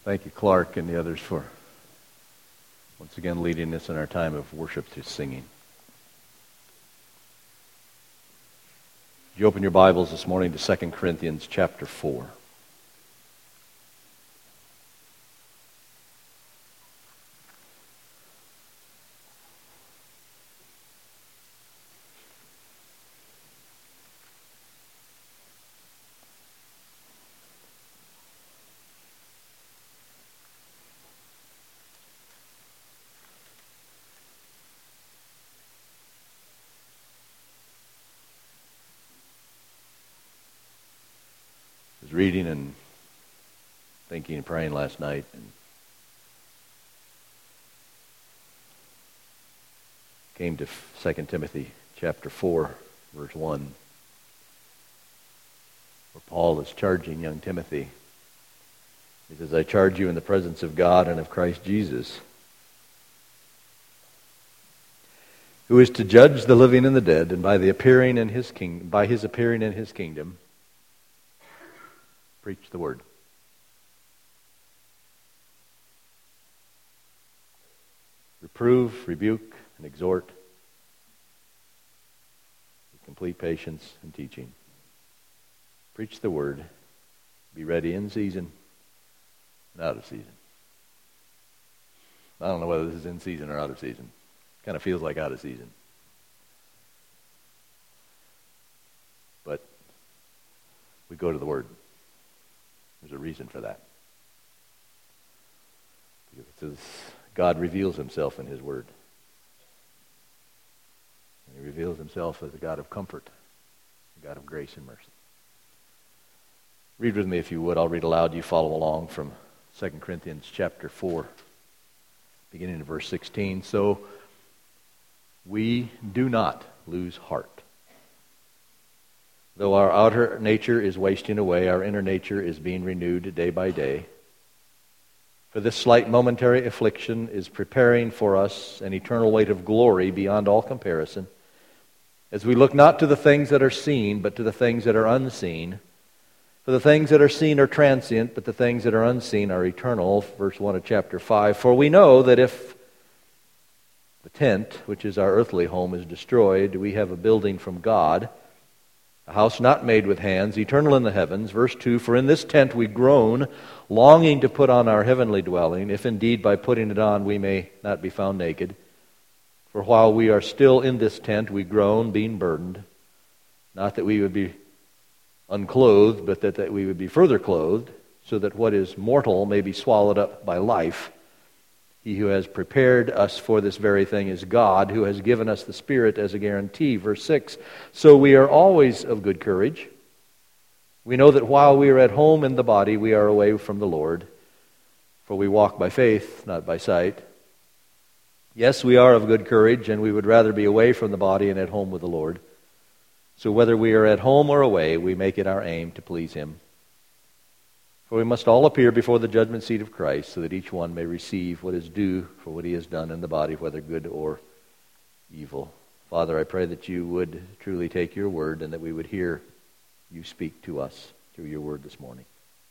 Thank you, Clark, and the others for once again leading us in our time of worship to singing. You open your Bibles this morning to 2 Corinthians chapter 4. I was reading and thinking and praying last night, and came to 2 Timothy chapter 4, verse 1, where Paul is charging young Timothy. He says, I charge you in the presence of God and of Christ Jesus, who is to judge the living and the dead, and by his appearing in his kingdom, preach the word. Reprove, rebuke, and exhort with complete patience and teaching. Preach the word. Be ready in season and out of season. I don't know whether this is in season or out of season. Kind of feels like out of season. But we go to the word. There's a reason for that. Because it says God reveals himself in his word. And he reveals himself as a God of comfort, a God of grace and mercy. Read with me if you would. I'll read aloud. You follow along from 2 Corinthians chapter 4, beginning in verse 16. So we do not lose heart. Though our outer nature is wasting away, our inner nature is being renewed day by day. For this slight momentary affliction is preparing for us an eternal weight of glory beyond all comparison, as we look not to the things that are seen, but to the things that are unseen. For the things that are seen are transient, but the things that are unseen are eternal. Verse 1 of chapter 5. For we know that if the tent, which is our earthly home, is destroyed, we have a building from God, a house not made with hands, eternal in the heavens. Verse 2, for in this tent we groan, longing to put on our heavenly dwelling, if indeed by putting it on we may not be found naked. For while we are still in this tent we groan, being burdened, not that we would be unclothed, but that we would be further clothed, so that what is mortal may be swallowed up by life. He who has prepared us for this very thing is God, who has given us the Spirit as a guarantee. Verse 6, so we are always of good courage. We know that while we are at home in the body, we are away from the Lord. For we walk by faith, not by sight. Yes, we are of good courage, and we would rather be away from the body and at home with the Lord. So whether we are at home or away, we make it our aim to please Him. For we must all appear before the judgment seat of Christ, so that each one may receive what is due for what he has done in the body, whether good or evil. Father, I pray that you would truly take your word and that we would hear you speak to us through your word this morning.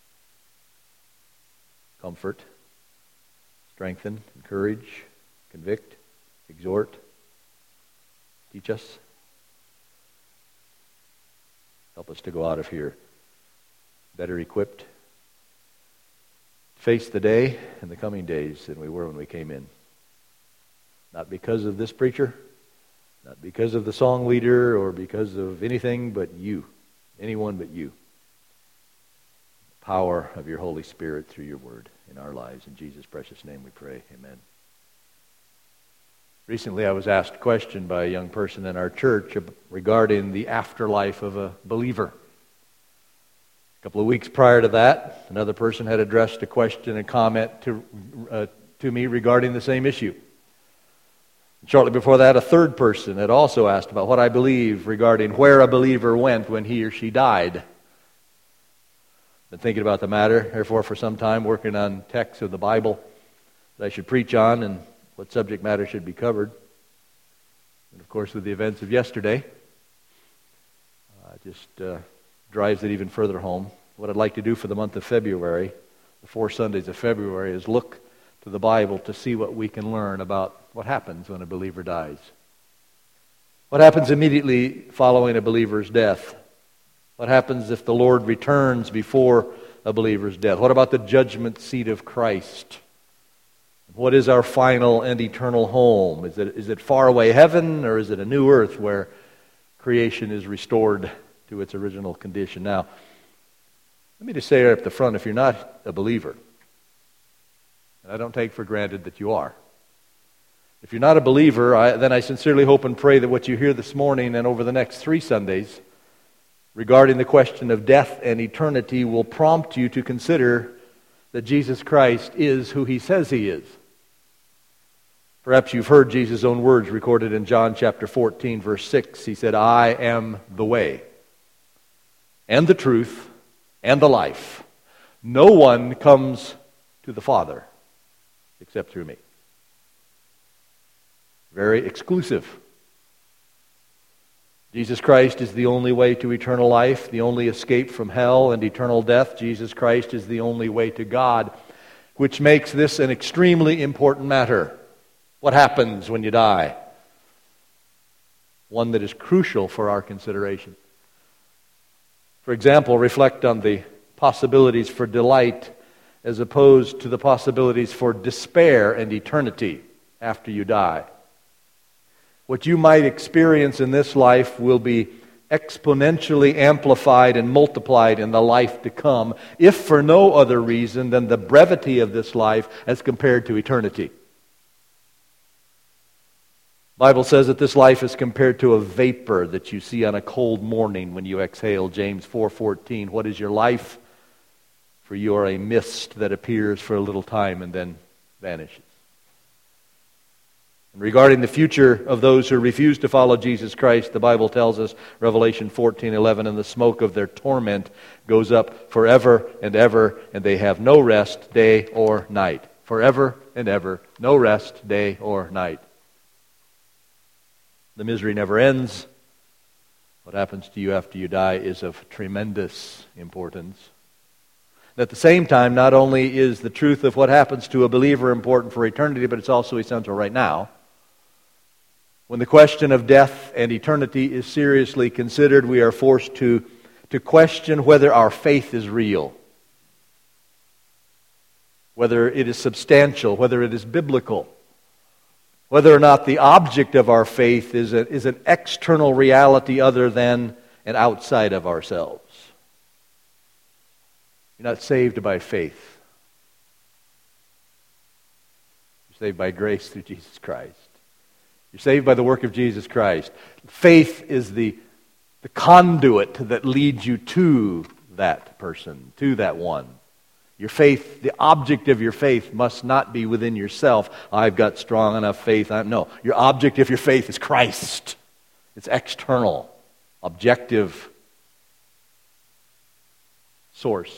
Comfort, strengthen, encourage, convict, exhort, teach us. Help us to go out of here better equipped, face the day and the coming days than we were when we came in. Not because of this preacher, not because of the song leader or because of anything but you, anyone but you. The power of your Holy Spirit through your word in our lives. In Jesus' precious name we pray. Amen. Recently I was asked a question by a young person in our church regarding the afterlife of a believer. A couple of weeks prior to that, another person had addressed a question and comment to me regarding the same issue. Shortly before that, a third person had also asked about what I believe regarding where a believer went when he or she died. Been thinking about the matter, therefore, for some time, working on texts of the Bible that I should preach on and what subject matter should be covered. And of course, with the events of yesterday, just drives it even further home. What I'd like to do for the month of February, the 4 Sundays of February is look to the Bible to see what we can learn about what happens when a believer dies. What happens immediately following a believer's death? What happens if the Lord returns before a believer's death? What about the judgment seat of Christ? What is our final and eternal home? Is it far away heaven, or is it a new earth where creation is restored to its original condition? Now, let me just say right up the front, if you're not a believer, and I don't take for granted that you are, if you're not a believer, then I sincerely hope and pray that what you hear this morning and over the next 3 Sundays regarding the question of death and eternity will prompt you to consider that Jesus Christ is who He says He is. Perhaps you've heard Jesus' own words recorded in John chapter 14, verse 6. He said, "I am the way, and the truth, and the life. No one comes to the Father except through me." Very exclusive. Jesus Christ is the only way to eternal life, the only escape from hell and eternal death. Jesus Christ is the only way to God, which makes this an extremely important matter. What happens when you die? One that is crucial for our consideration. For example, reflect on the possibilities for delight as opposed to the possibilities for despair and eternity after you die. What you might experience in this life will be exponentially amplified and multiplied in the life to come, if for no other reason than the brevity of this life as compared to eternity. The Bible says that this life is compared to a vapor that you see on a cold morning when you exhale. James 4:14. What is your life? For you are a mist that appears for a little time and then vanishes. And regarding the future of those who refuse to follow Jesus Christ, the Bible tells us, Revelation 14:11, "And the smoke of their torment goes up forever and ever, and they have no rest day or night." Forever and ever, no rest day or night. The misery never ends. What happens to you after you die is of tremendous importance. At the same time, not only is the truth of what happens to a believer important for eternity, but it's also essential right now. When the question of death and eternity is seriously considered, we are forced to question whether our faith is real, whether it is substantial, whether it is biblical, whether or not the object of our faith is an external reality other than and outside of ourselves. You're not saved by faith. You're saved by grace through Jesus Christ. You're saved by the work of Jesus Christ. Faith is the conduit that leads you to that person, to that one. Your faith, the object of your faith must not be within yourself. I've got strong enough faith. No, your object of your faith is Christ. It's external, objective source.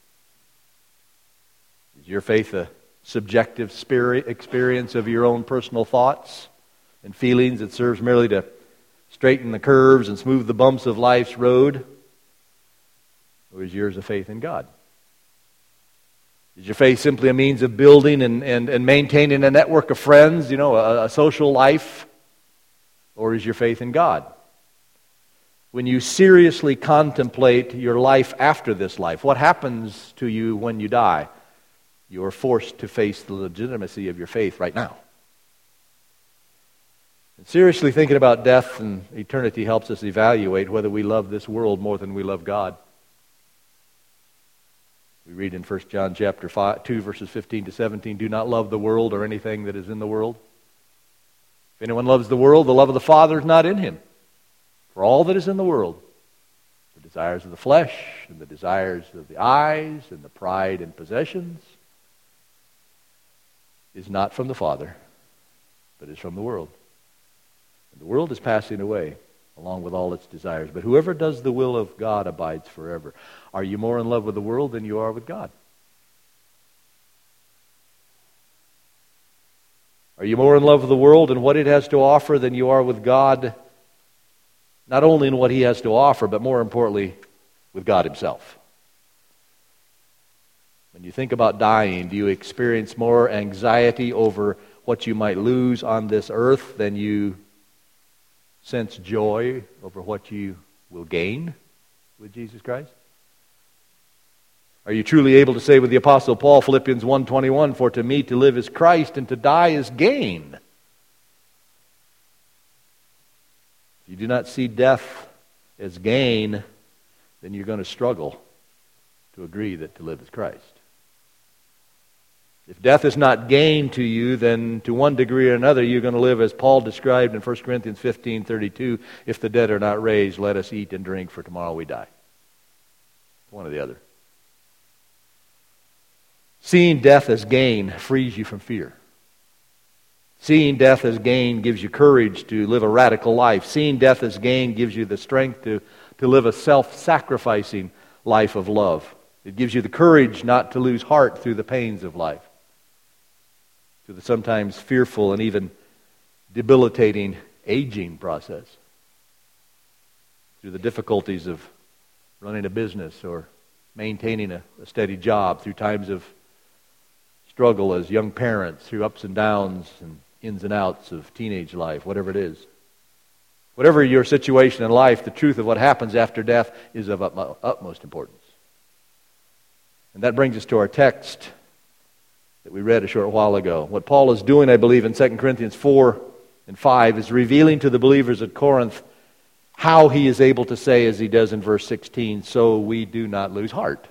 Is your faith a subjective experience of your own personal thoughts and feelings that serves merely to straighten the curves and smooth the bumps of life's road? Or is yours a faith in God? Is your faith simply a means of building and maintaining a network of friends, a social life? Or is your faith in God? When you seriously contemplate your life after this life, what happens to you when you die? You are forced to face the legitimacy of your faith right now. And seriously thinking about death and eternity helps us evaluate whether we love this world more than we love God. We read in 1 John chapter 2, verses 15 to 17, "Do not love the world or anything that is in the world. If anyone loves the world, the love of the Father is not in him. For all that is in the world, the desires of the flesh and the desires of the eyes and the pride in possessions, is not from the Father, but is from the world. And the world is passing away, along with all its desires. But whoever does the will of God abides forever." Are you more in love with the world than you are with God? Are you more in love with the world and what it has to offer than you are with God? Not only in what He has to offer, but more importantly, with God Himself. When you think about dying, do you experience more anxiety over what you might lose on this earth than you sense joy over what you will gain with Jesus Christ? Are you truly able to say with the Apostle Paul, Philippians 1:21, "For to me to live is Christ, and to die is gain"? If you do not see death as gain, then you're going to struggle to agree that to live is Christ. If death is not gain to you, then to one degree or another you're going to live as Paul described in 1 Corinthians 15:32, "If the dead are not raised, let us eat and drink, for tomorrow we die." One or the other. Seeing death as gain frees you from fear. Seeing death as gain gives you courage to live a radical life. Seeing death as gain gives you the strength to live a self-sacrificing life of love. It gives you the courage not to lose heart through the pains of life, through the sometimes fearful and even debilitating aging process, through the difficulties of running a business or maintaining a steady job, through times of struggle as young parents, through ups and downs and ins and outs of teenage life, whatever it is. Whatever your situation in life, the truth of what happens after death is of utmost importance. And that brings us to our text that we read a short while ago. What Paul is doing, I believe, in 2 Corinthians 4 and 5 is revealing to the believers at Corinth how he is able to say, as he does in verse 16, "So we do not lose heart."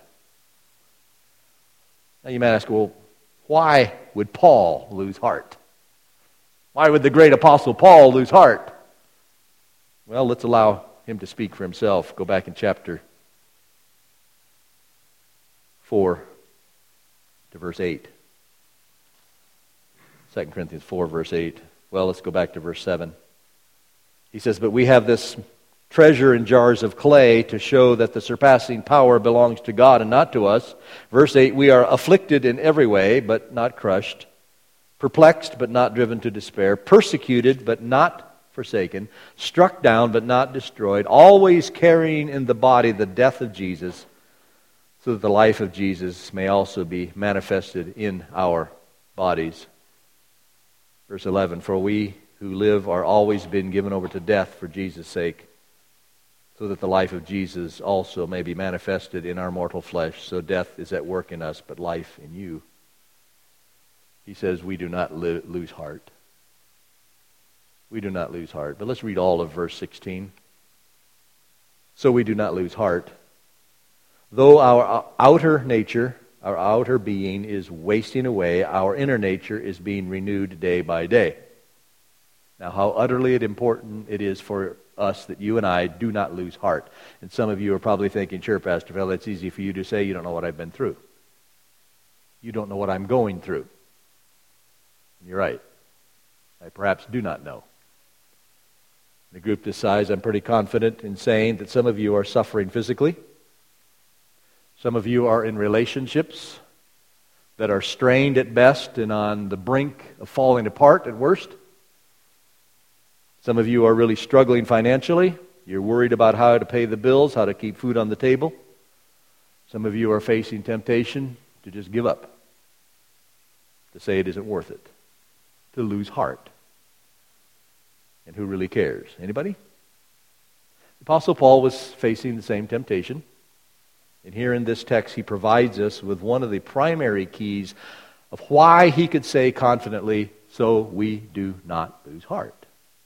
Now you might ask, well, why would Paul lose heart? Why would the great apostle Paul lose heart? Well, let's allow him to speak for himself. Go back in chapter 4 to verse 8. 2 Corinthians 4, verse 8. Well, let's go back to verse 7. He says, "But we have this treasure in jars of clay to show that the surpassing power belongs to God and not to us." Verse 8, "We are afflicted in every way, but not crushed, perplexed, but not driven to despair, persecuted, but not forsaken, struck down, but not destroyed, always carrying in the body the death of Jesus, so that the life of Jesus may also be manifested in our bodies." Verse 11, "For we who live are always been given over to death for Jesus' sake, so that the life of Jesus also may be manifested in our mortal flesh. So death is at work in us, but life in you." He says we do not lose heart. We do not lose heart. But let's read all of verse 16. "So we do not lose heart. Though our outer nature, our outer being is wasting away, our inner nature is being renewed day by day." Now, how utterly important it is for us that you and I do not lose heart. And some of you are probably thinking, "Sure, Pastor Phil, it's easy for you to say. You don't know what I've been through. You don't know what I'm going through." And you're right. I perhaps do not know. In a group this size, I'm pretty confident in saying that some of you are suffering physically. Some of you are in relationships that are strained at best and on the brink of falling apart at worst. Some of you are really struggling financially. You're worried about how to pay the bills, how to keep food on the table. Some of you are facing temptation to just give up, to say it isn't worth it, to lose heart. And who really cares? Anybody? The Apostle Paul was facing the same temptation. And here in this text, he provides us with one of the primary keys of why he could say confidently, "So we do not lose heart."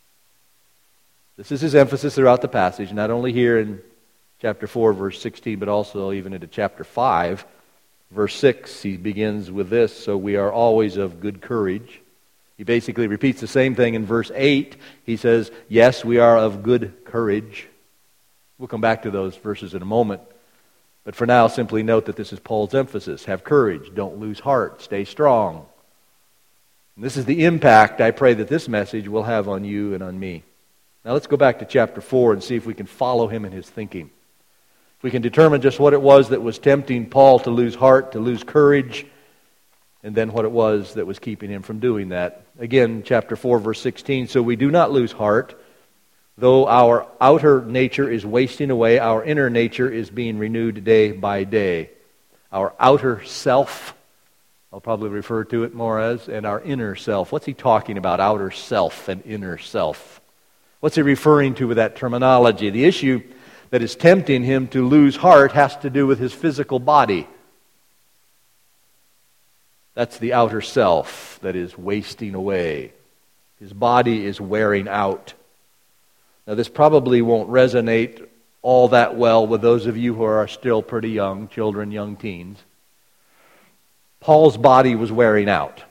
This is his emphasis throughout the passage, not only here in chapter 4, verse 16, but also even into chapter 5, verse 6. He begins with this, "So we are always of good courage." He basically repeats the same thing in verse 8. He says, "Yes, we are of good courage." We'll come back to those verses in a moment. But for now, simply note that this is Paul's emphasis. Have courage. Don't lose heart. Stay strong. And this is the impact I pray that this message will have on you and on me. Now let's go back to chapter 4 and see if we can follow him in his thinking. If we can determine just what it was that was tempting Paul to lose heart, to lose courage, and then what it was that was keeping him from doing that. Again, chapter 4, verse 16, "So we do not lose heart. Though our outer nature is wasting away, our inner nature is being renewed day by day." our outer self, I'll probably refer to it more as, and our inner self. What's he talking about, outer self and inner self? What's he referring to with that terminology? The issue that is tempting him to lose heart has to do with his physical body. That's the outer self that is wasting away. His body is wearing out. Now, this probably won't resonate all that well with those of you who are still pretty young, children, young teens. Paul's body was wearing out.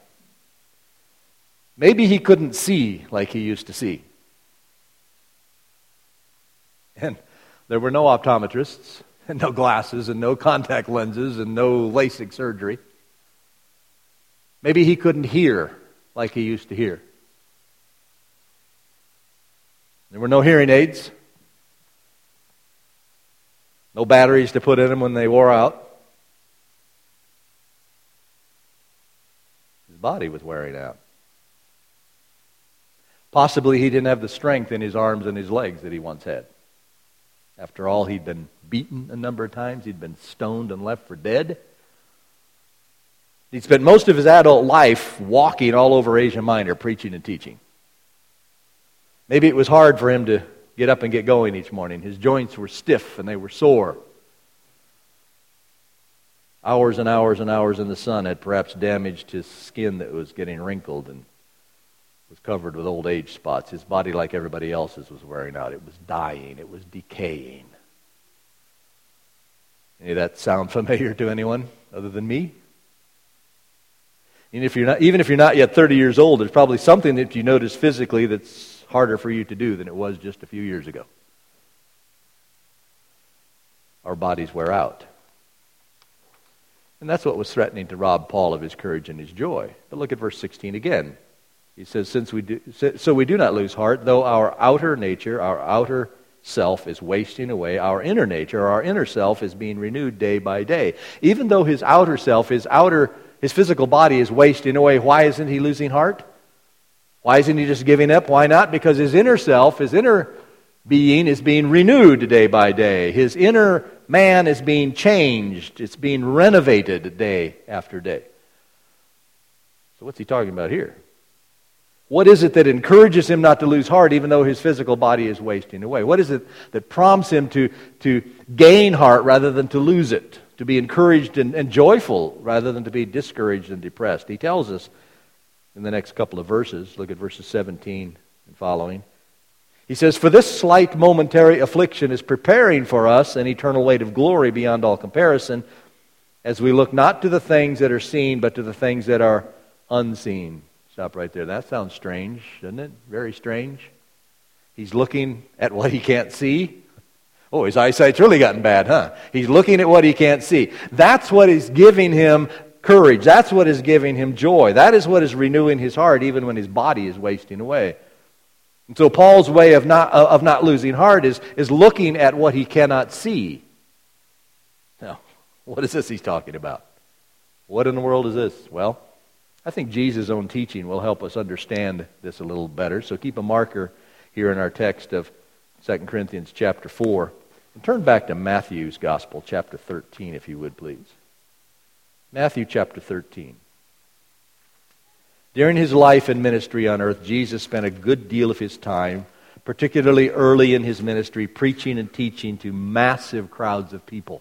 Maybe he couldn't see like he used to see. And there were no optometrists, and no glasses, and no contact lenses, and no LASIK surgery. Maybe he couldn't hear like he used to hear. There were no hearing aids. No batteries to put in them when they wore out. His body was wearing out. Possibly he didn't have the strength in his arms and his legs that he once had. After all, he'd been beaten a number of times. He'd been stoned and left for dead. He'd spent most of his adult life walking all over Asia Minor, preaching and teaching. Maybe it was hard for him to get up and get going each morning. His joints were stiff and they were sore. Hours and hours and hours in the sun had perhaps damaged his skin that was getting wrinkled and was covered with old age spots. His body, like everybody else's, was wearing out. It was dying. It was decaying. Any of that sound familiar to anyone other than me? And even if you're not yet 30 years old, there's probably something that you notice physically that's harder for you to do than it was just a few years ago. Our bodies wear out. And that's what was threatening to rob Paul of his courage and his joy. But look at verse 16 again. He says, so we do not lose heart, though our outer nature, our outer self is wasting away, our inner nature, our inner self is being renewed day by day. Even though his outer self, his physical body is wasting away, why isn't he losing heart? Why isn't he just giving up? Why not? Because his inner self, his inner being is being renewed day by day. His inner man is being changed. It's being renovated day after day. So what's he talking about here? What is it that encourages him not to lose heart even though his physical body is wasting away? What is it that prompts him to gain heart rather than to lose it? To be encouraged and joyful rather than to be discouraged and depressed? He tells us in the next couple of verses. Look at verses 17 and following. He says, "For this slight momentary affliction is preparing for us an eternal weight of glory beyond all comparison, as we look not to the things that are seen, but to the things that are unseen." Stop right there. That sounds strange, doesn't it? Very strange. He's looking at what he can't see. Oh, his eyesight's really gotten bad, huh? He's looking at what he can't see. That's what is giving him courage. That's what is giving him joy. That is what is renewing his heart even when his body is wasting away. And so Paul's way of not losing heart is looking at what he cannot see. Now, what is this he's talking about? What in the world is this? Well, I think Jesus' own teaching will help us understand this a little better. So keep a marker here in our text of 2 Corinthians chapter 4. And turn back to Matthew's Gospel, chapter 13, if you would, please. Matthew chapter 13. During his life and ministry on earth, Jesus spent a good deal of his time, particularly early in his ministry, preaching and teaching to massive crowds of people.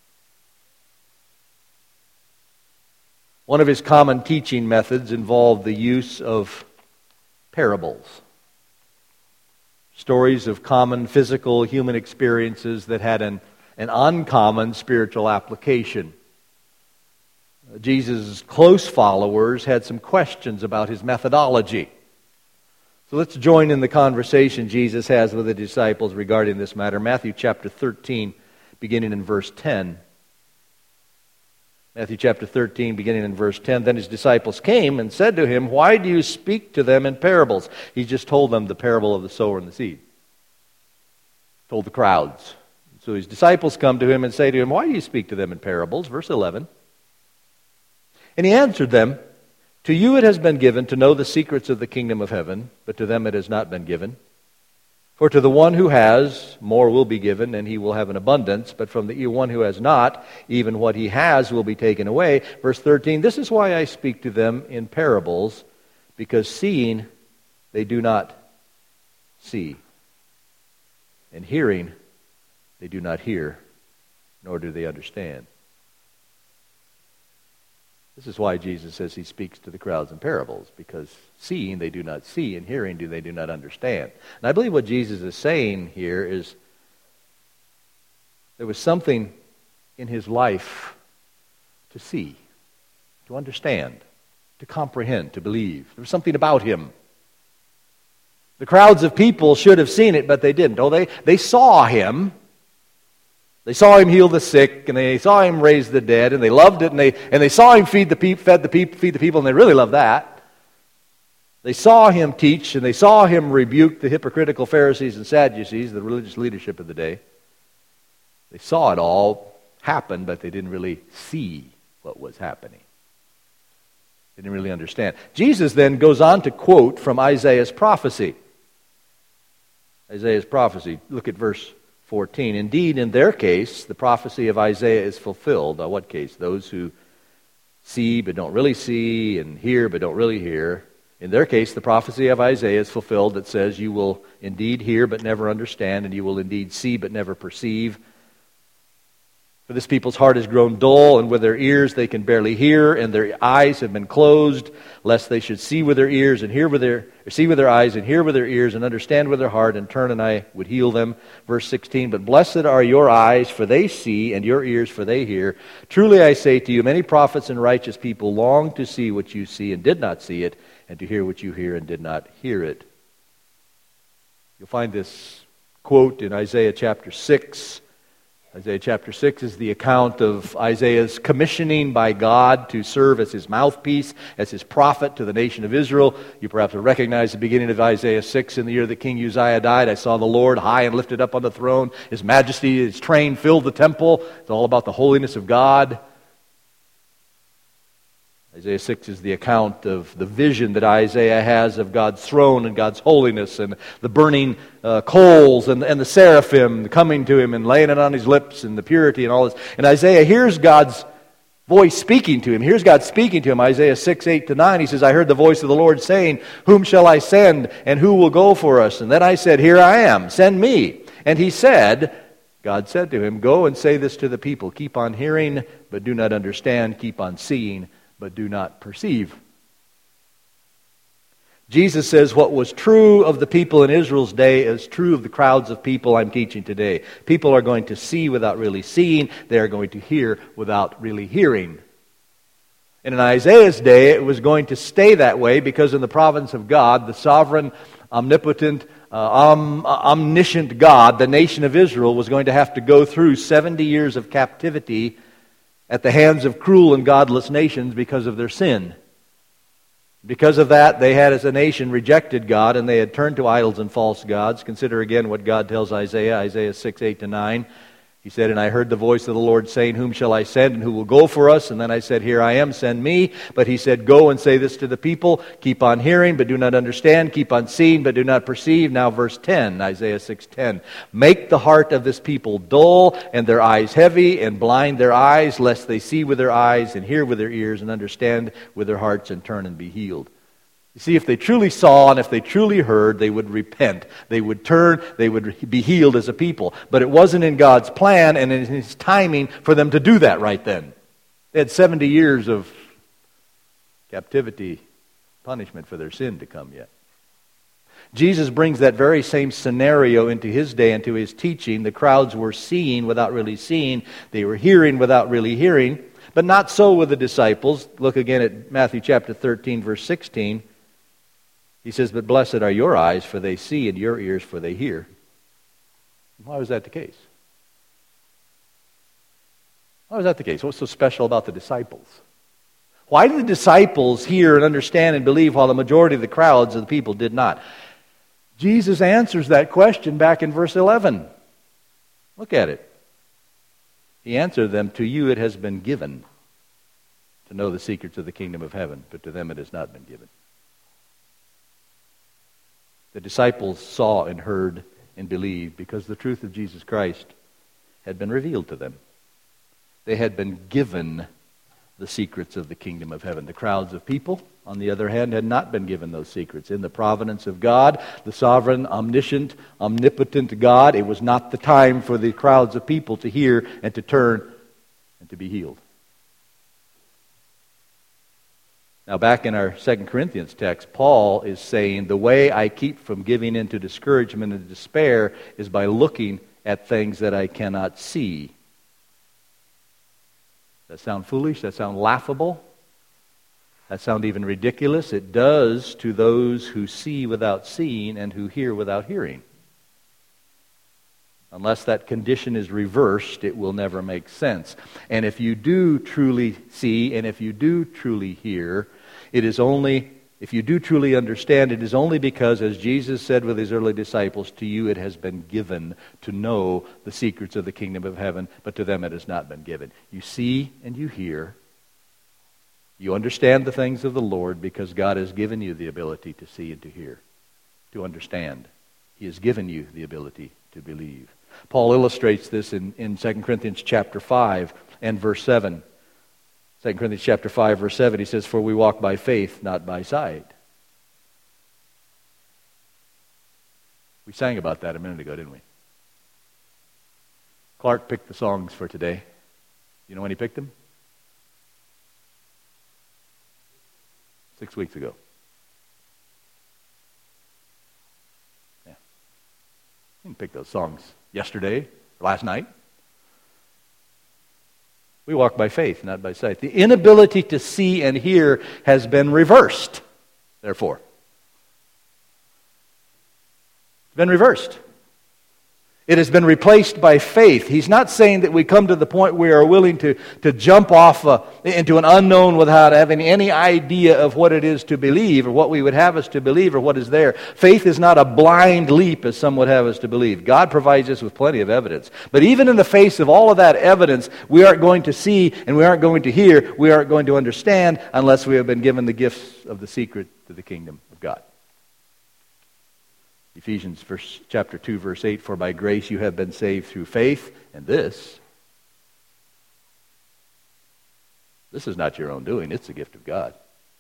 One of his common teaching methods involved the use of parables. Stories of common physical human experiences that had an uncommon spiritual application. Jesus' close followers had some questions about his methodology. So let's join in the conversation Jesus has with the disciples regarding this matter. Matthew chapter 13, beginning in verse 10. Matthew chapter 13, beginning in verse 10. Then his disciples came and said to him, "Why do you speak to them in parables?" He just told them the parable of the sower and the seed. Told the crowds. So his disciples come to him and say to him, "Why do you speak to them in parables?" Verse 11. And he answered them, "To you it has been given to know the secrets of the kingdom of heaven, but to them it has not been given. For to the one who has, more will be given, and he will have an abundance. But from the one who has not, even what he has will be taken away. Verse 13, this is why I speak to them in parables, because seeing they do not see, and hearing they do not hear, nor do they understand. This is why Jesus says he speaks to the crowds in parables, because seeing they do not see, and hearing they do not understand. And I believe what Jesus is saying here is there was something in his life to see, to understand, to comprehend, to believe. There was something about him. The crowds of people should have seen it, but they didn't. Oh, they saw him. They saw him heal the sick, and they saw him raise the dead, and they loved it, and they saw him feed the people, and they really loved that. They saw him teach, and they saw him rebuke the hypocritical Pharisees and Sadducees, the religious leadership of the day. They saw it all happen, but they didn't really see what was happening. They didn't really understand. Jesus then goes on to quote from Isaiah's prophecy. Isaiah's prophecy. Look at verse 14. Indeed, in their case, the prophecy of Isaiah is fulfilled. Now, what case? Those who see but don't really see, and hear but don't really hear. In their case, the prophecy of Isaiah is fulfilled that says, you will indeed hear but never understand, and you will indeed see but never perceive. For this people's heart has grown dull, and with their ears they can barely hear, and their eyes have been closed, lest they should see with their ears and see with their eyes and hear with their ears and understand with their heart and turn, and I would heal them. Verse 16, but blessed are your eyes, for they see, and your ears, for they hear. Truly I say to you, many prophets and righteous people longed to see what you see and did not see it, and to hear what you hear and did not hear it. You'll find this quote in Isaiah chapter 6. Isaiah chapter 6 is the account of Isaiah's commissioning by God to serve as his mouthpiece, as his prophet to the nation of Israel. You perhaps will recognize the beginning of Isaiah 6. In the year that King Uzziah died, I saw the Lord high and lifted up on the throne. His majesty, his train filled the temple. It's all about the holiness of God. Isaiah 6 is the account of the vision that Isaiah has of God's throne and God's holiness, and the burning coals and the seraphim coming to him and laying it on his lips, and the purity and all this. And Isaiah hears God's voice speaking to him. Here's God speaking to him. Isaiah 6, 8-9, he says, I heard the voice of the Lord saying, whom shall I send, and who will go for us? And then I said, here I am, send me. And he said, God said to him, go and say this to the people, keep on hearing, but do not understand, keep on seeing, but do not perceive. Jesus says what was true of the people in Israel's day is true of the crowds of people I'm teaching today. People are going to see without really seeing. They are going to hear without really hearing. And in Isaiah's day, it was going to stay that way because in the providence of God, the sovereign, omnipotent, omniscient God, the nation of Israel was going to have to go through 70 years of captivity at the hands of cruel and godless nations because of their sin. Because of that, they had as a nation rejected God, and they had turned to idols and false gods. Consider again what God tells Isaiah, Isaiah 6, 8-9. He said, and I heard the voice of the Lord saying, whom shall I send, and who will go for us? And then I said, here I am, send me. But he said, go and say this to the people, keep on hearing, but do not understand, keep on seeing, but do not perceive. Now verse 10, Isaiah 6:10. Make the heart of this people dull, and their eyes heavy, and blind their eyes, lest they see with their eyes, and hear with their ears, and understand with their hearts, and turn and be healed. You see, if they truly saw and if they truly heard, they would repent. They would turn, they would be healed as a people. But it wasn't in God's plan and in His timing for them to do that right then. They had 70 years of captivity, punishment for their sin to come yet. Jesus brings that very same scenario into His day, into His teaching. The crowds were seeing without really seeing. They were hearing without really hearing. But not so with the disciples. Look again at Matthew chapter 13, verse 16. He says, but blessed are your eyes, for they see, and your ears, for they hear. Why was that the case? Why was that the case? What's so special about the disciples? Why did the disciples hear and understand and believe while the majority of the crowds of the people did not? Jesus answers that question back in verse 11. Look at it. He answered them, to you it has been given to know the secrets of the kingdom of heaven, but to them it has not been given. The disciples saw and heard and believed because the truth of Jesus Christ had been revealed to them. They had been given the secrets of the kingdom of heaven. The crowds of people, on the other hand, had not been given those secrets. In the providence of God, the sovereign, omniscient, omnipotent God, it was not the time for the crowds of people to hear and to turn and to be healed. Now, back in our 2 Corinthians text, Paul is saying, the way I keep from giving into discouragement and despair is by looking at things that I cannot see. That sound foolish? That sound laughable? That sound even ridiculous? It does to those who see without seeing and who hear without hearing. Unless that condition is reversed, it will never make sense. And if you do truly see and if you do truly hear, it is only, if you do truly understand, it is only because, as Jesus said with his early disciples, to you it has been given to know the secrets of the kingdom of heaven, but to them it has not been given. You see and you hear. You understand the things of the Lord because God has given you the ability to see and to hear, to understand. He has given you the ability to believe. Paul illustrates this in 2 Corinthians chapter 5 and verse 7. 2 Corinthians chapter 5, verse 7, he says, "For we walk by faith, not by sight." We sang about that a minute ago, didn't we? Clark picked the songs for today. You know when he picked them? 6 weeks ago. Yeah. He didn't pick those songs yesterday, last night. We walk by faith, not by sight. The inability to see and hear has been reversed, therefore. It's been reversed. It has been replaced by faith. He's not saying that we come to the point where we are willing to jump off into an unknown without having any idea of what it is to believe or what we would have us to believe or what is there. Faith is not a blind leap as some would have us to believe. God provides us with plenty of evidence. But even in the face of all of that evidence, we aren't going to see and we aren't going to hear, we aren't going to understand unless we have been given the gifts of the secret to the kingdom of God. Ephesians chapter 2, verse 8, "For by grace you have been saved through faith, and this is not your own doing, it's a gift of God."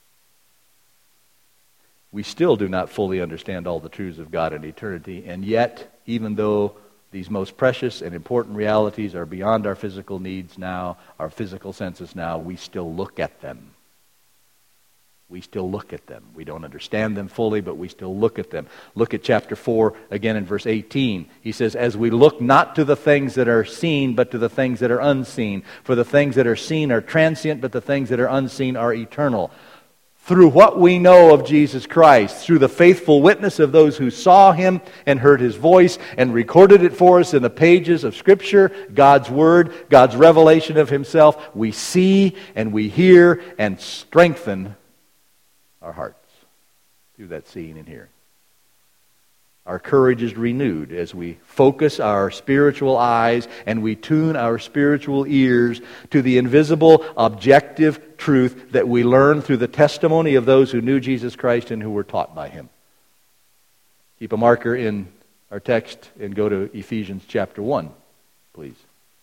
We still do not fully understand all the truths of God in eternity, and yet, even though these most precious and important realities are beyond our physical needs now, our physical senses now, we still look at them. We still look at them. We don't understand them fully, but we still look at them. Look at chapter 4 again in verse 18. He says, "As we look not to the things that are seen, but to the things that are unseen. For the things that are seen are transient, but the things that are unseen are eternal." Through what we know of Jesus Christ, through the faithful witness of those who saw Him and heard His voice and recorded it for us in the pages of Scripture, God's Word, God's revelation of Himself, we see and we hear and strengthen our hearts through that seeing and hearing. Our courage is renewed as we focus our spiritual eyes and we tune our spiritual ears to the invisible, objective truth that we learn through the testimony of those who knew Jesus Christ and who were taught by Him. Keep a marker in our text and go to Ephesians chapter 1, please.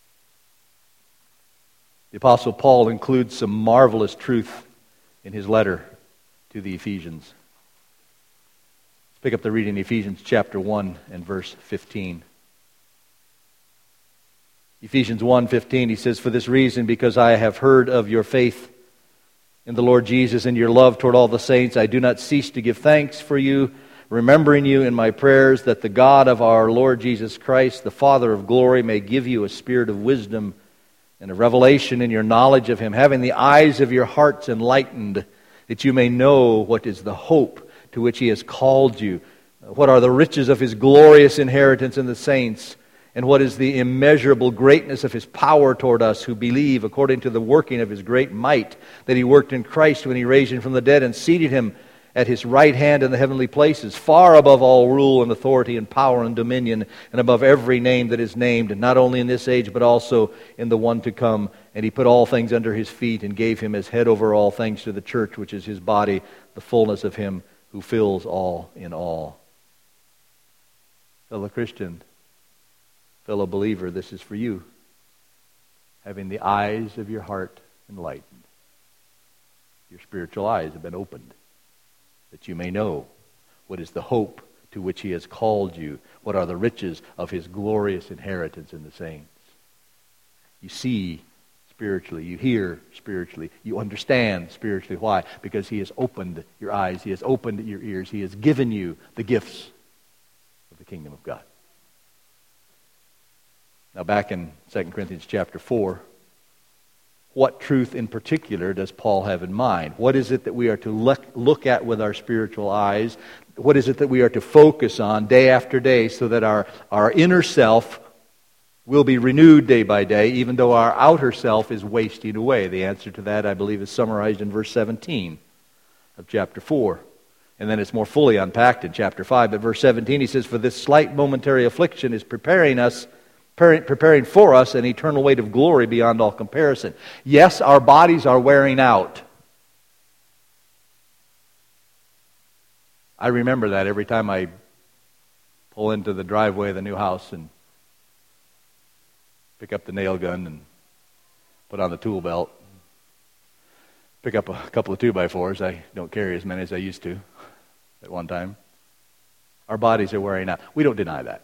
The Apostle Paul includes some marvelous truth in his letter to the Ephesians. Let's pick up the reading in Ephesians chapter 1 and verse 15. Ephesians 1:15, he says, "For this reason, because I have heard of your faith in the Lord Jesus and your love toward all the saints, I do not cease to give thanks for you, remembering you in my prayers, that the God of our Lord Jesus Christ, the Father of glory, may give you a spirit of wisdom and a revelation in your knowledge of Him, having the eyes of your hearts enlightened, that you may know what is the hope to which He has called you, what are the riches of His glorious inheritance in the saints, and what is the immeasurable greatness of His power toward us who believe, according to the working of His great might, that He worked in Christ when He raised Him from the dead and seated Him at His right hand in the heavenly places, far above all rule and authority and power and dominion, and above every name that is named, not only in this age, but also in the one to come. And He put all things under His feet and gave Him as head over all things to the church, which is His body, the fullness of Him who fills all in all. Fellow Christian, fellow believer, this is for you. Having the eyes of your heart enlightened. Your spiritual eyes have been opened, that you may know what is the hope to which He has called you, what are the riches of His glorious inheritance in the saints. You see spiritually, you hear spiritually, you understand spiritually. Why? Because He has opened your eyes, He has opened your ears, He has given you the gifts of the kingdom of God. Now back in 2 Corinthians chapter 4, what truth in particular does Paul have in mind? What is it that we are to look at with our spiritual eyes? What is it that we are to focus on day after day so that our inner self will be renewed day by day, even though our outer self is wasting away? The answer to that, I believe, is summarized in verse 17 of chapter 4. And then it's more fully unpacked in chapter 5. But verse 17, he says, "For this slight momentary affliction is preparing for us an eternal weight of glory beyond all comparison." Yes, our bodies are wearing out. I remember that every time I pull into the driveway of the new house and pick up the nail gun and put on the tool belt, pick up a couple of 2x4s. I don't carry as many as I used to at one time. Our bodies are wearing out. We don't deny that.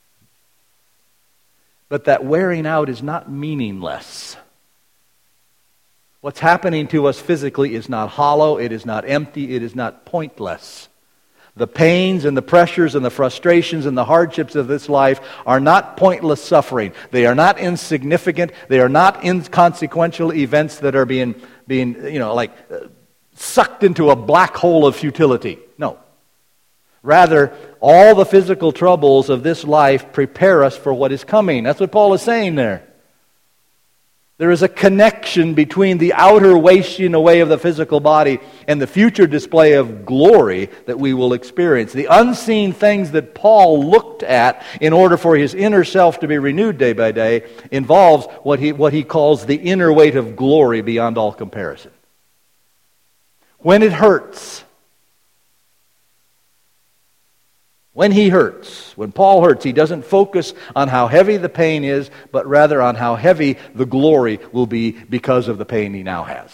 But that wearing out is not meaningless. What's happening to us physically is not hollow, it is not empty, it is not pointless. The pains and the pressures and the frustrations and the hardships of this life are not pointless suffering. They are not insignificant. They are not inconsequential events that are being sucked into a black hole of futility. No. Rather, all the physical troubles of this life prepare us for what is coming. That's what Paul is saying there. There is a connection between the outer wasting away of the physical body and the future display of glory that we will experience. The unseen things that Paul looked at in order for his inner self to be renewed day by day involves what he calls the inner weight of glory beyond all comparison. When it hurts, when Paul hurts, he doesn't focus on how heavy the pain is, but rather on how heavy the glory will be because of the pain he now has.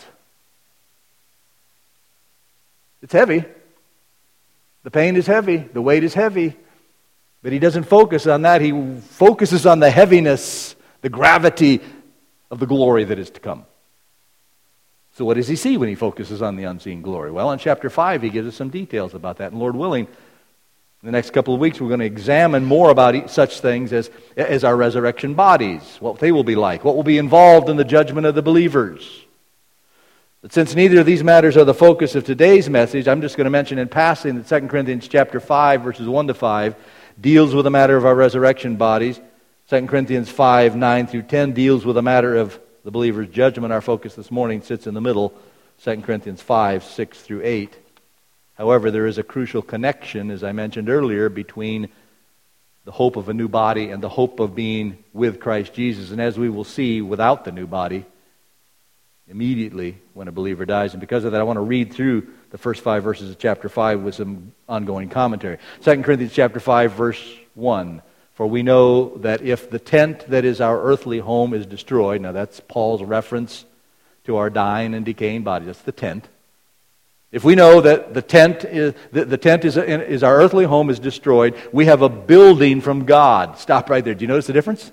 It's heavy. The pain is heavy. The weight is heavy. But he doesn't focus on that. He focuses on the heaviness, the gravity of the glory that is to come. So what does he see when he focuses on the unseen glory? Well, in chapter 5, he gives us some details about that. And Lord willing, in the next couple of weeks, we're going to examine more about such things as our resurrection bodies, what they will be like, what will be involved in the judgment of the believers. But since neither of these matters are the focus of today's message, I'm just going to mention in passing that 2 Corinthians chapter 5, verses 1 to 5, deals with the matter of our resurrection bodies. 2 Corinthians 5, 9 through 10 deals with the matter of the believer's judgment. Our focus this morning sits in the middle, 2 Corinthians 5, 6 through 8. However, there is a crucial connection, as I mentioned earlier, between the hope of a new body and the hope of being with Christ Jesus. And as we will see, without the new body, immediately when a believer dies. And because of that, I want to read through the first 5 verses of chapter 5 with some ongoing commentary. 2 Corinthians chapter 5, verse 1. "For we know that if the tent that is our earthly home is destroyed," now that's Paul's reference to our dying and decaying body. That's the tent. If we know that the tent is our earthly home is destroyed, we have a building from God. Stop right there. Do you notice the difference?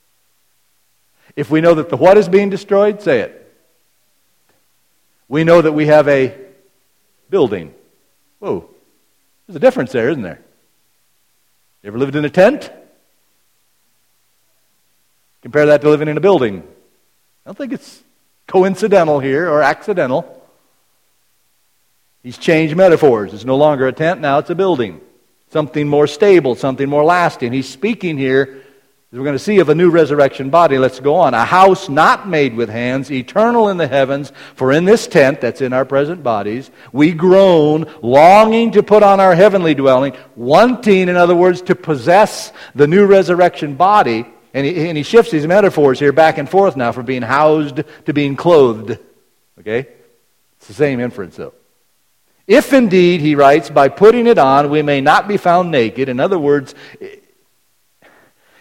If we know that the what is being destroyed, say it. We know that we have a building. Whoa. There's a difference there, isn't there? You ever lived in a tent? Compare that to living in a building. I don't think it's coincidental here or accidental. He's changed metaphors. It's no longer a tent, now it's a building. Something more stable, something more lasting. He's speaking here, as we're going to see, of a new resurrection body. Let's go on. "A house not made with hands, eternal in the heavens. For in this tent," that's in our present bodies, "we groan, longing to put on our heavenly dwelling," wanting, in other words, to possess the new resurrection body. And he shifts these metaphors here back and forth now from being housed to being clothed. Okay? It's the same inference, though. "If indeed," he writes, "by putting it on we may not be found naked." In other words,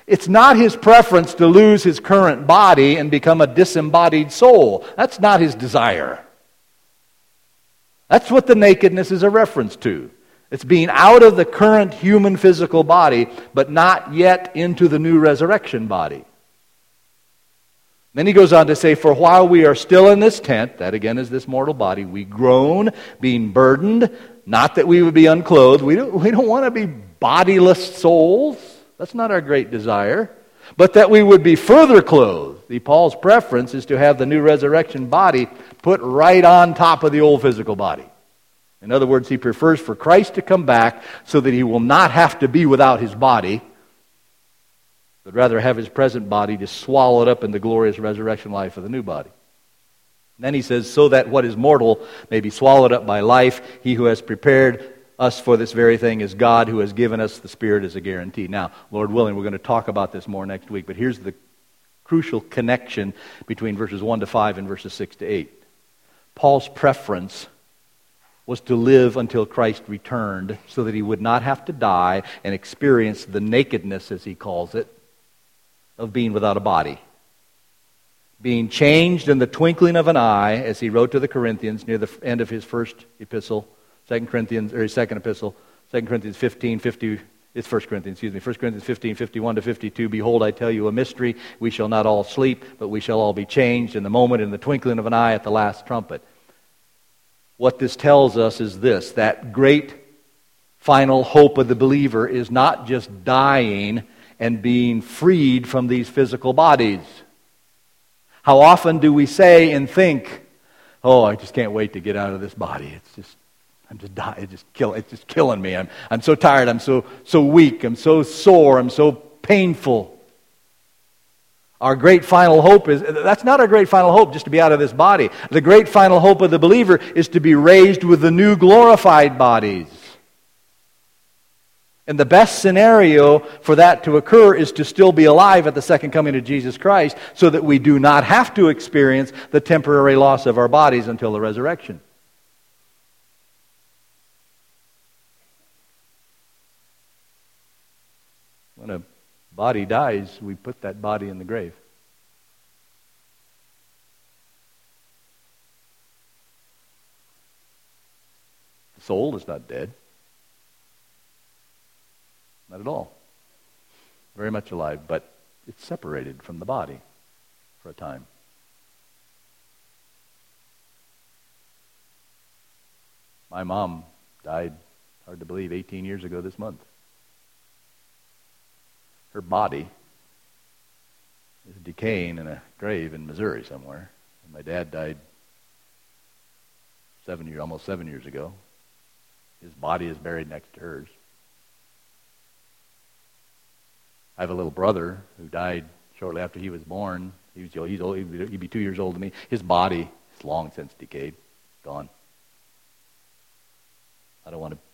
It's not his preference to lose his current body and become a disembodied soul. That's not his desire. That's what the nakedness is a reference to. It's being out of the current human physical body, but not yet into the new resurrection body. Then he goes on to say, for while we are still in this tent, that again is this mortal body, we groan, being burdened, not that we would be unclothed. We don't want to be bodiless souls. That's not our great desire. But that we would be further clothed. Paul's preference is to have the new resurrection body put right on top of the old physical body. In other words, he prefers for Christ to come back so that he will not have to be without his body, but rather have his present body just swallowed up in the glorious resurrection life of the new body. And then he says, so that what is mortal may be swallowed up by life. He who has prepared us for this very thing is God, who has given us the Spirit as a guarantee. Now, Lord willing, we're going to talk about this more next week, but here's the crucial connection between verses 1 to 5 and verses 6 to 8. Paul's preference was to live until Christ returned so that he would not have to die and experience the nakedness, as he calls it, of being without a body. Being changed in the twinkling of an eye, as he wrote to the Corinthians near the end of his first epistle, 2 Corinthians 15, 50, it's 1 Corinthians, 1 Corinthians 15, 51 to 52, behold, I tell you a mystery, we shall not all sleep, but we shall all be changed in the moment, in the twinkling of an eye at the last trumpet. What this tells us is this, that great final hope of the believer is not just dying and being freed from these physical bodies. How often do we say and think, oh, I just can't wait to get out of this body. I'm just dying. It's just killing me. I'm so tired. I'm so weak. I'm so sore. I'm so painful. Our great final hope that's not our great final hope, just to be out of this body. The great final hope of the believer is to be raised with the new glorified bodies. And the best scenario for that to occur is to still be alive at the second coming of Jesus Christ, so that we do not have to experience the temporary loss of our bodies until the resurrection. When a body dies, we put that body in the grave. The soul is not dead. Not at all. Very much alive, but it's separated from the body for a time. My mom died, hard to believe, 18 years ago this month. Her body is decaying in a grave in Missouri somewhere. And my dad died almost 7 years ago. His body is buried next to hers. I have a little brother who died shortly after he was born. He's old. He'd be 2 years older than me. His body is long since decayed, gone. I don't want to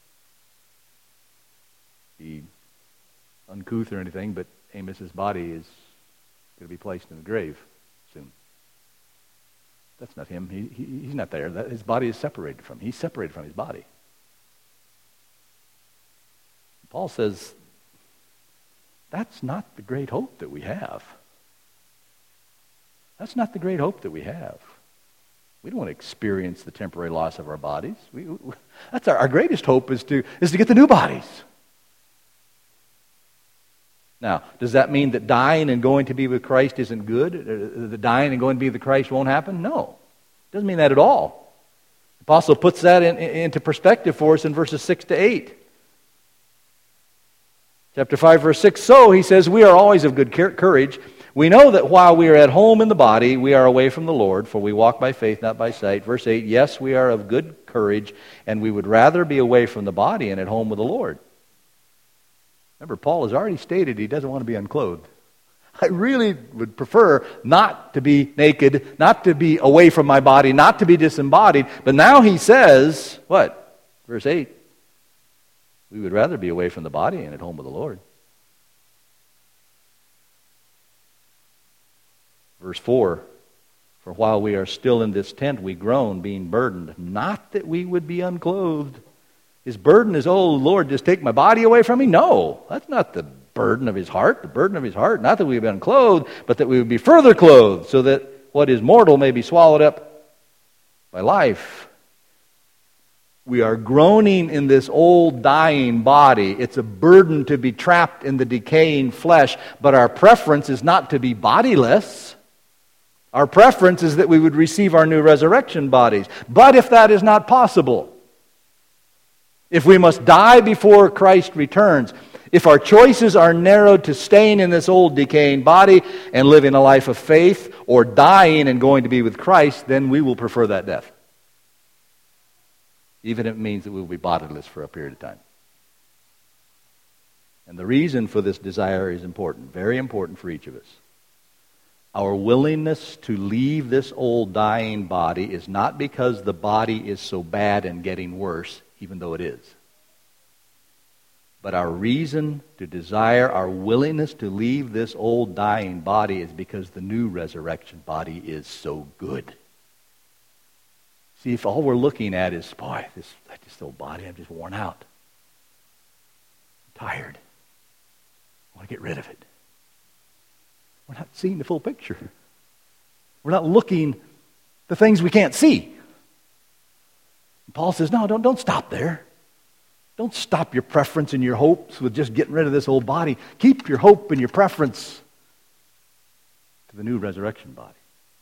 be uncouth or anything, but Amos's body is going to be placed in the grave soon. That's not him. He's not there. His body is separated from him. He's separated from his body. Paul says, that's not the great hope that we have. That's not the great hope that we have. We don't want to experience the temporary loss of our bodies. That's our greatest hope is to get the new bodies. Now, does that mean that dying and going to be with Christ isn't good? The dying and going to be with Christ won't happen? No. It doesn't mean that at all. The apostle puts that into perspective for us in verses 6 to 8. Chapter 5, verse 6, so, he says, we are always of good courage. We know that while we are at home in the body, we are away from the Lord, for we walk by faith, not by sight. Verse 8, yes, we are of good courage, and we would rather be away from the body and at home with the Lord. Remember, Paul has already stated he doesn't want to be unclothed. I really would prefer not to be naked, not to be away from my body, not to be disembodied. But now he says, what? Verse 8, we would rather be away from the body and at home with the Lord. Verse 4, for while we are still in this tent, we groan, being burdened, not that we would be unclothed. His burden is, oh, Lord, just take my body away from me? No, that's not the burden of his heart, the burden of his heart, not that we have been clothed, but that we would be further clothed, so that what is mortal may be swallowed up by life. We are groaning in this old dying body. It's a burden to be trapped in the decaying flesh, but our preference is not to be bodiless. Our preference is that we would receive our new resurrection bodies. But if that is not possible, if we must die before Christ returns, if our choices are narrowed to staying in this old decaying body and living a life of faith, or dying and going to be with Christ, then we will prefer that death. Even if it means that we will be bodiless for a period of time. And the reason for this desire is important, very important for each of us. Our willingness to leave this old dying body is not because the body is so bad and getting worse, even though it is. But our reason to desire, our willingness to leave this old dying body is because the new resurrection body is so good. See, if all we're looking at is, boy, this old body, I'm just worn out. I'm tired. I want to get rid of it. We're not seeing the full picture. We're not looking the things we can't see. And Paul says, no, don't stop there. Don't stop your preference and your hopes with just getting rid of this old body. Keep your hope and your preference to the new resurrection body.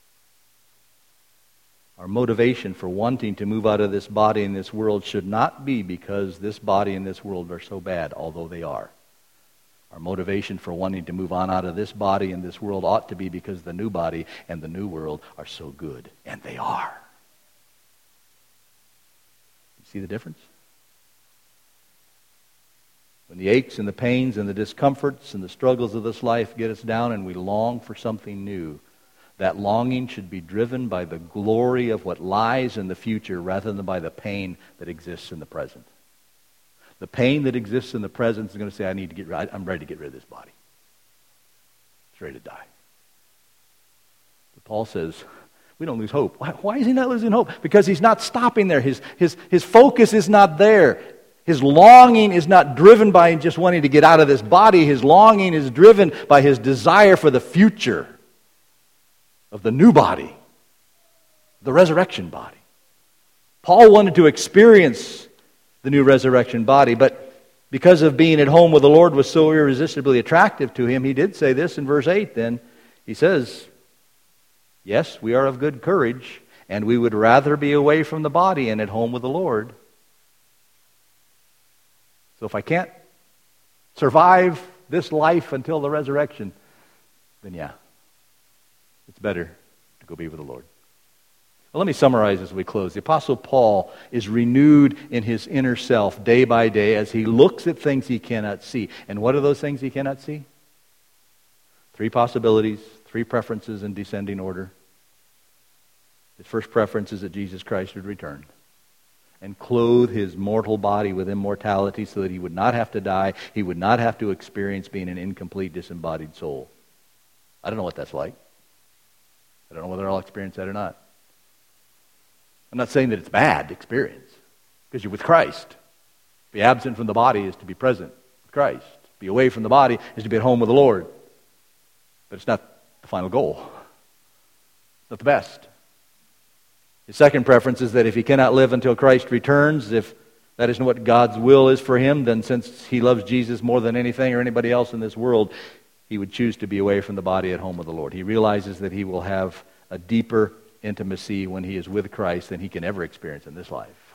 Our motivation for wanting to move out of this body in this world should not be because this body and this world are so bad, although they are. Our motivation for wanting to move on out of this body and this world ought to be because the new body and the new world are so good, and they are. You see the difference? When the aches and the pains and the discomforts and the struggles of this life get us down and we long for something new, that longing should be driven by the glory of what lies in the future rather than by the pain that exists in the present. The pain that exists in the present is going to say, I'm ready to get rid of this body. It's ready to die. But Paul says, we don't lose hope. Why is he not losing hope? Because he's not stopping there. His focus is not there. His longing is not driven by just wanting to get out of this body. His longing is driven by his desire for the future of the new body, the resurrection body. Paul wanted to experience the new resurrection body, but because of being at home with the Lord was so irresistibly attractive to him, he did say this in verse 8 then. He says, yes, we are of good courage, and we would rather be away from the body and at home with the Lord. So if I can't survive this life until the resurrection, then yeah, it's better to go be with the Lord. Well, let me summarize as we close. The Apostle Paul is renewed in his inner self day by day as he looks at things he cannot see. And what are those things he cannot see? 3 possibilities, 3 preferences in descending order. His first preference is that Jesus Christ would return and clothe his mortal body with immortality so that he would not have to die, he would not have to experience being an incomplete, disembodied soul. I don't know what that's like. I don't know whether I'll experience that or not. I'm not saying that it's bad experience, because you're with Christ. To be absent from the body is to be present with Christ. To be away from the body is to be at home with the Lord. But it's not the final goal. It's not the best. His second preference is that if he cannot live until Christ returns, if that isn't what God's will is for him, then since he loves Jesus more than anything or anybody else in this world, he would choose to be away from the body at home with the Lord. He realizes that he will have a deeper intimacy when he is with Christ than he can ever experience in this life.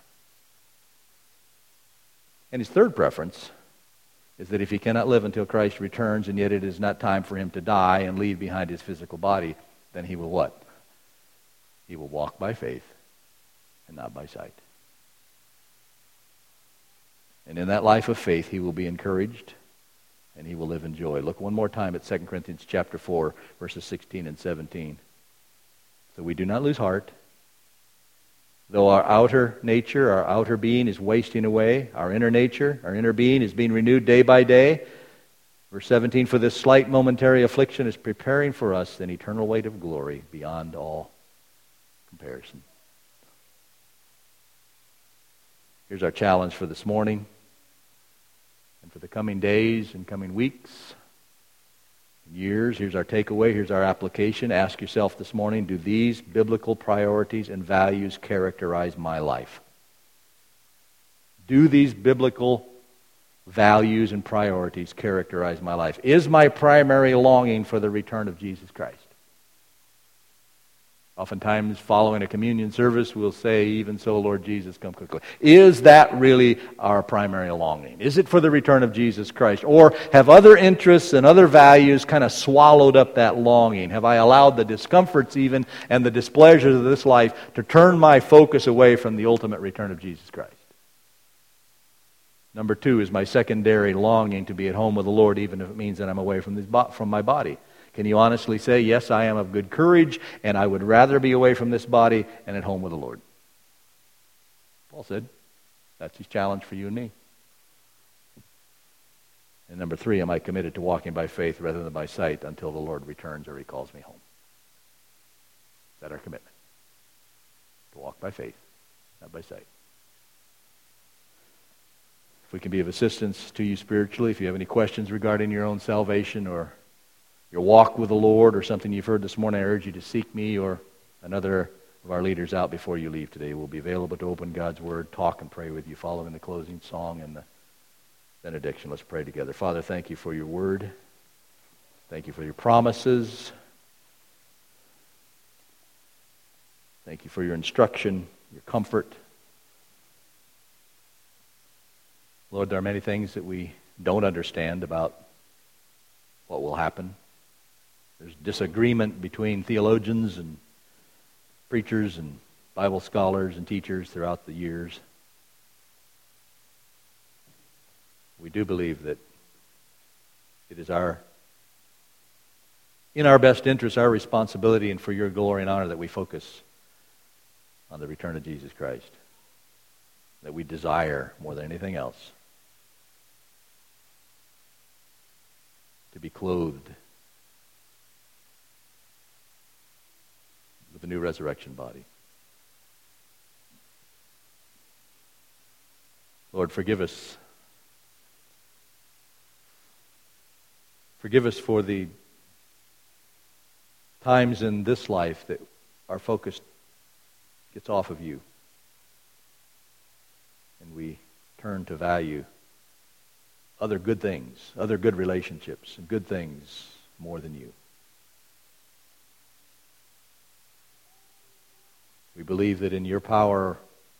And his third preference is that if he cannot live until Christ returns, and yet it is not time for him to die and leave behind his physical body, then he will what? He will walk by faith and not by sight. And in that life of faith, he will be encouraged and he will live in joy. Look one more time at 2 Corinthians chapter 4, verses 16 and 17. So we do not lose heart. Though our outer nature, our outer being is wasting away, our inner nature, our inner being is being renewed day by day. Verse 17, for this slight momentary affliction is preparing for us an eternal weight of glory beyond all comparison. Here's our challenge for this morning. And for the coming days and coming weeks, years, here's our takeaway, here's our application. Ask yourself this morning, do these biblical priorities and values characterize my life? Do these biblical values and priorities characterize my life? Is my primary longing for the return of Jesus Christ? Oftentimes, following a communion service, we'll say, even so, Lord Jesus, come quickly. Is that really our primary longing? Is it for the return of Jesus Christ? Or have other interests and other values kind of swallowed up that longing? Have I allowed the discomforts even and the displeasures of this life to turn my focus away from the ultimate return of Jesus Christ? Number 2 is my secondary longing to be at home with the Lord, even if it means that I'm away from my body. Can you honestly say, yes, I am of good courage, and I would rather be away from this body and at home with the Lord? Paul said, that's his challenge for you and me. And number 3, am I committed to walking by faith rather than by sight until the Lord returns or He calls me home? Is that our commitment? To walk by faith, not by sight. If we can be of assistance to you spiritually, if you have any questions regarding your own salvation or your walk with the Lord or something you've heard this morning, I urge you to seek me or another of our leaders out before you leave today. We'll be available to open God's Word, talk and pray with you following the closing song and the benediction. Let's pray together. Father, thank you for your Word. Thank you for your promises. Thank you for your instruction, your comfort. Lord, there are many things that we don't understand about what will happen. There's disagreement between theologians and preachers and Bible scholars and teachers throughout the years. We do believe that it is in our best interest, our responsibility, and for your glory and honor that we focus on the return of Jesus Christ, that we desire more than anything else to be clothed with a new resurrection body. Lord, forgive us. Forgive us for the times in this life that our focus gets off of you and we turn to value other good things, other good relationships, and good things more than you. We believe that in your power,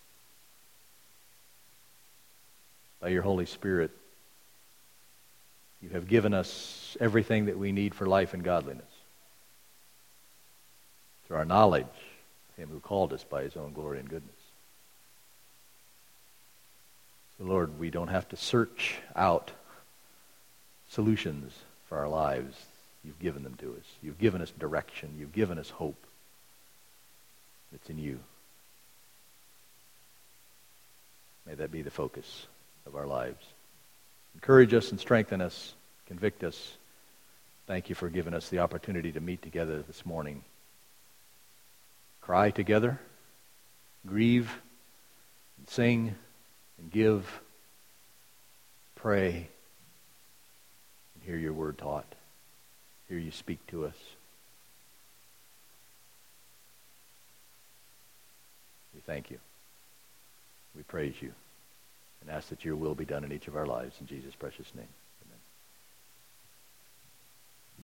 by your Holy Spirit, you have given us everything that we need for life and godliness through our knowledge of Him who called us by His own glory and goodness. So, Lord, we don't have to search out solutions for our lives. You've given them to us. You've given us direction. You've given us hope. It's in you. May that be the focus of our lives. Encourage us and strengthen us. Convict us. Thank you for giving us the opportunity to meet together this morning. Cry together. Grieve. And sing. And give. Pray. And hear your word taught. Hear you speak to us. We thank you. We praise you. And ask that your will be done in each of our lives. In Jesus' precious name.